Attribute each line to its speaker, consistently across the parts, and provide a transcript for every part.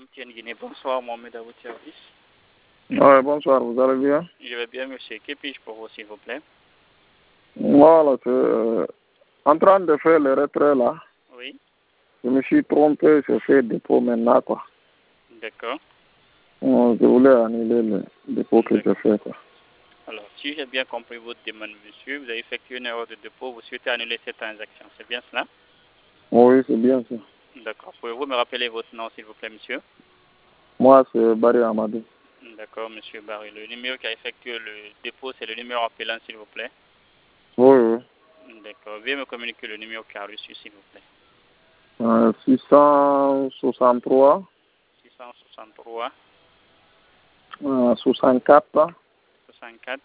Speaker 1: MTN Guinée, bonsoir Mohamed à votre service.
Speaker 2: Ouais, bonsoir, vous allez bien?
Speaker 1: Je vais bien, monsieur. Que puis-je pour vous, s'il vous plaît?
Speaker 2: Voilà, c'est en train de faire le retrait là.
Speaker 1: Oui.
Speaker 2: Je me suis trompé, j'ai fait dépôt maintenant, quoi.
Speaker 1: D'accord.
Speaker 2: Je voulais annuler le dépôt que j'ai fait, quoi.
Speaker 1: Alors, si j'ai bien compris votre demande, monsieur, vous avez effectué une erreur de dépôt, vous souhaitez annuler cette transaction, c'est bien cela?
Speaker 2: Oui, c'est bien ça.
Speaker 1: D'accord. Pouvez-vous me rappeler votre nom, s'il vous plaît, monsieur?
Speaker 2: Moi, c'est Barry Amadou.
Speaker 1: D'accord, monsieur Barry. Le numéro qui a effectué le dépôt, c'est le numéro appelant, s'il vous plaît?
Speaker 2: Oui, oui.
Speaker 1: D'accord. Veuillez me communiquer le numéro qui a reçu, s'il vous plaît.
Speaker 2: 663
Speaker 1: 663
Speaker 2: 64
Speaker 1: 64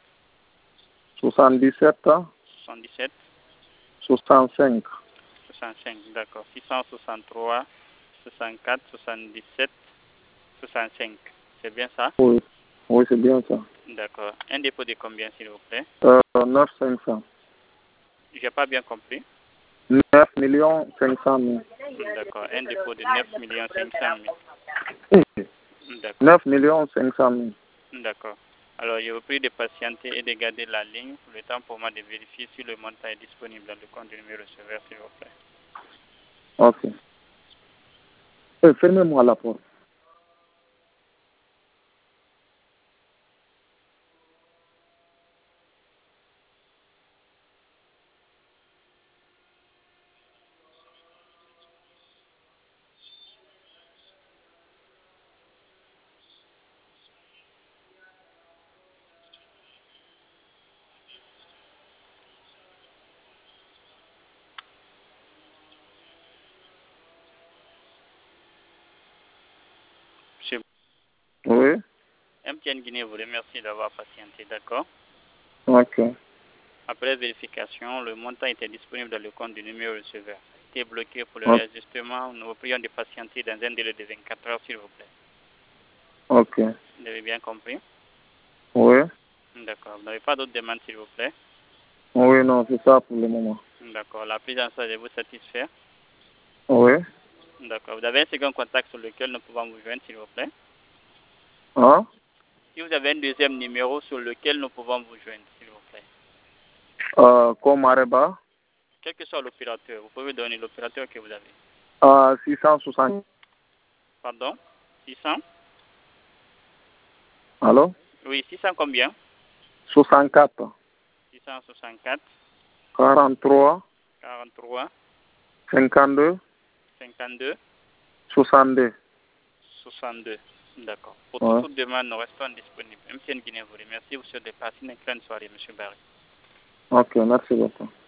Speaker 2: 77
Speaker 1: 77
Speaker 2: 65.
Speaker 1: 65. D'accord. 663 64 77 65. C'est bien ça?
Speaker 2: Oui, oui, c'est bien ça.
Speaker 1: D'accord. Un dépôt de combien, s'il vous plaît?
Speaker 2: 9 500.
Speaker 1: J'ai pas bien compris.
Speaker 2: 9 500 000.
Speaker 1: D'accord. Un dépôt de 9 500 000. D'accord.
Speaker 2: 9 500 000.
Speaker 1: D'accord. Alors, je vous prie de patienter et de garder la ligne pour le temps pour moi de vérifier si le montant est disponible dans le compte du numéro receveur, s'il vous plaît.
Speaker 2: Ok. Fermez-moi la porte.
Speaker 1: Monsieur
Speaker 2: Oui.
Speaker 1: MTN Guinée vous remercie d'avoir patienté, d'accord?
Speaker 2: Ok.
Speaker 1: Après vérification, le montant était disponible dans le compte du numéro receveur. Il a été bloqué pour le
Speaker 2: Ok.
Speaker 1: réajustement. Nous vous prions de patienter dans un délai de 24 heures, s'il vous plaît.
Speaker 2: Ok.
Speaker 1: Vous avez bien compris?
Speaker 2: Oui.
Speaker 1: D'accord. Vous n'avez pas d'autres demandes, s'il vous plaît?
Speaker 2: Oui, non, c'est ça pour le moment.
Speaker 1: D'accord. La prise en charge est vous satisfaire?
Speaker 2: Oui.
Speaker 1: D'accord. Vous avez un second contact sur lequel nous pouvons vous joindre, s'il vous plaît?
Speaker 2: Hein?
Speaker 1: Si vous avez un deuxième numéro sur lequel nous pouvons vous joindre, s'il vous plaît.
Speaker 2: Comme Areba?
Speaker 1: Quel que soit l'opérateur, vous pouvez donner l'opérateur que vous avez.
Speaker 2: 660.
Speaker 1: Pardon? 600?
Speaker 2: Allô?
Speaker 1: Oui, 600 combien?
Speaker 2: 64.
Speaker 1: 664,
Speaker 2: 43.
Speaker 1: 43,
Speaker 2: 52.
Speaker 1: 52,
Speaker 2: 62.
Speaker 1: 62. D'accord. Pour
Speaker 2: Ouais.
Speaker 1: toute demande, nous restons disponibles. MTN Guinée vous remercie. Vous souhaitez passer une excellente soirée, M. Barry.
Speaker 2: Ok, merci beaucoup.